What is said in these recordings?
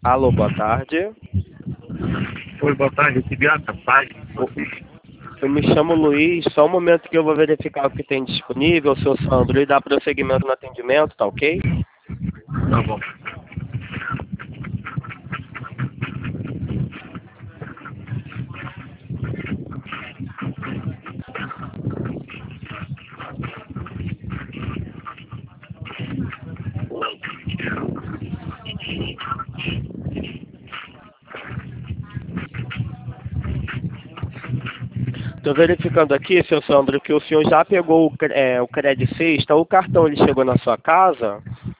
Alô, boa tarde. Oi, boa tarde. Recebi a mensagem. Eu me chamo Luiz, só um momento que eu vou verificar o que tem disponível, seu Sandro, e dar prosseguimento no atendimento, tá ok? Tá bom. Estou verificando aqui, seu Sandro, que o senhor já pegou o Cred Sexta, o cartão ele chegou na sua casa?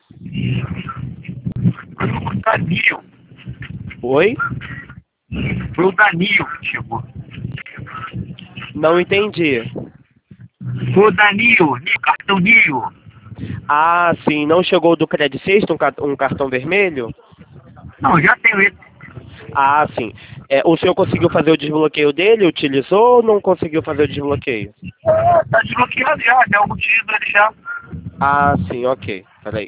Foi o Danil. Oi? Foi o Danil que chegou. Não entendi. Foi o Danil, cartão Nil. Ah, sim, não chegou do Cred Sexta um cartão vermelho? Não, já tenho ele. Ah, sim. O senhor conseguiu fazer o desbloqueio dele? Utilizou ou não conseguiu fazer o desbloqueio? Tá desbloqueado já algum tiro ele já. Ah, sim, ok. Peraí.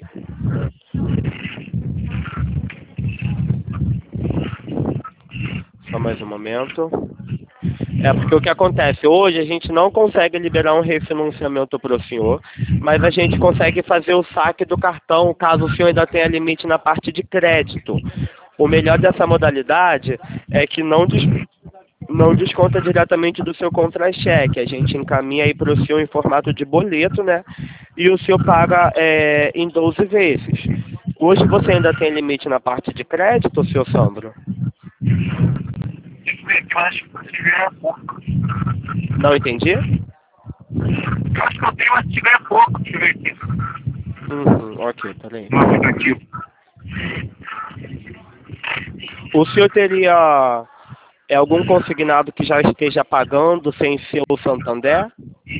Só mais um momento. Porque o que acontece? Hoje a gente não consegue liberar um refinanciamento para o senhor, mas a gente consegue fazer o saque do cartão, caso o senhor ainda tenha limite na parte de crédito. O melhor dessa modalidade é que não desconta diretamente do seu contra-cheque. A gente encaminha aí para o senhor em formato de boleto, né? E o senhor paga em 12 vezes. Hoje você ainda tem limite na parte de crédito, senhor Sandro? Deixa eu ver, eu acho que você ganha pouco. Não entendi? Eu acho que eu tenho, mas se ganha pouco. Deixa eu ver aqui. Ok, peraí. No aplicativo. O senhor teria algum consignado que já esteja pagando sem ser o Santander?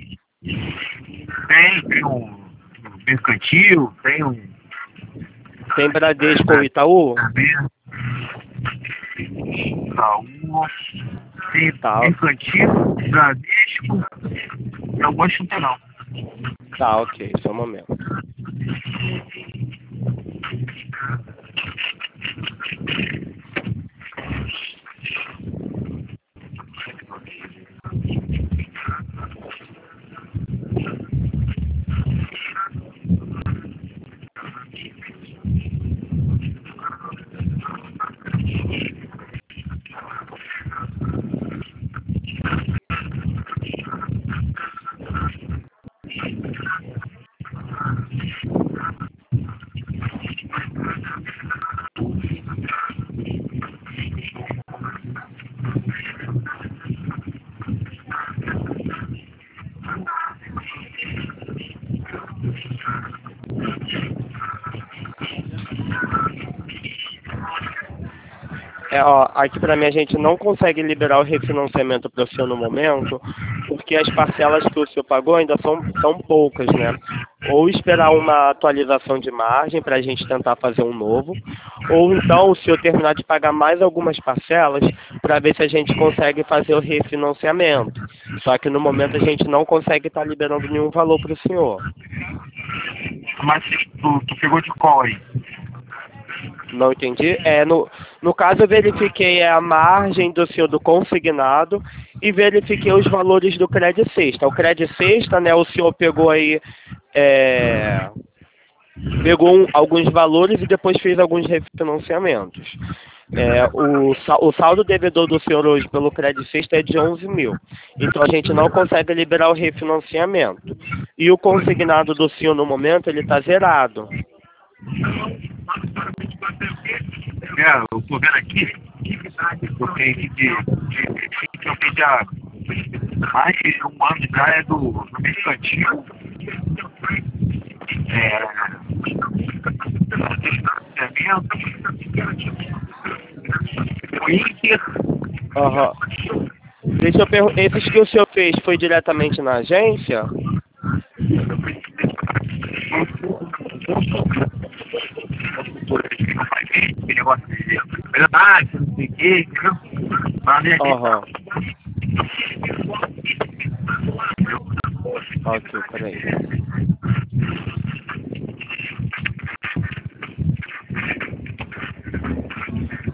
Tem um mercantil, tem um... Tem Bradesco ou Itaú? Itaú, tem Tá, mercantil, Bradesco, não gosto de não. tá, ok, só um momento. Aqui para mim a gente não consegue liberar o refinanciamento para o senhor no momento, porque as parcelas que o senhor pagou ainda são poucas, né? Ou esperar uma atualização de margem para a gente tentar fazer um novo, ou então o senhor terminar de pagar mais algumas parcelas para ver se a gente consegue fazer o refinanciamento. Só que no momento a gente não consegue estar liberando nenhum valor para o senhor. Mas tu pegou de qual aí? Não entendi. No caso, eu verifiquei a margem do senhor do consignado e verifiquei os valores do Cred Sexta. O Cred Sexta, né, o senhor pegou aí, alguns valores e depois fez alguns refinanciamentos. O saldo devedor do senhor hoje pelo Cred Sexta é de 11 mil. Então a gente não consegue liberar o refinanciamento. E o consignado do senhor no momento, ele está zerado. Eu tô vendo aqui, eu tenho que eu fiz já mais de um ano já é do mercantil. O Inter. Aham. Deixa eu perguntar, esses que o senhor fez foi diretamente na agência? Negócio de verdade, não sei o que, entendeu? Aham. Ok, peraí.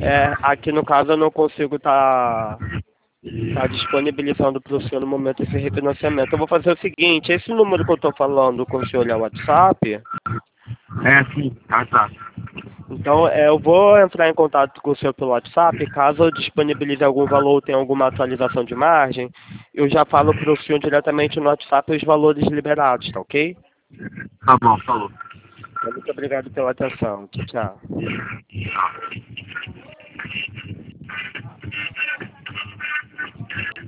Aqui no caso eu não consigo estar disponibilizando para o senhor no momento esse refinanciamento. Eu vou fazer o seguinte, esse número que eu estou falando com o senhor é o WhatsApp? Sim, tá. Então eu vou entrar em contato com o senhor pelo WhatsApp, caso eu disponibilize algum valor ou tenha alguma atualização de margem, eu já falo para o senhor diretamente no WhatsApp os valores liberados, tá ok? Tá bom, falou. Muito obrigado pela atenção. Tchau. Tchau.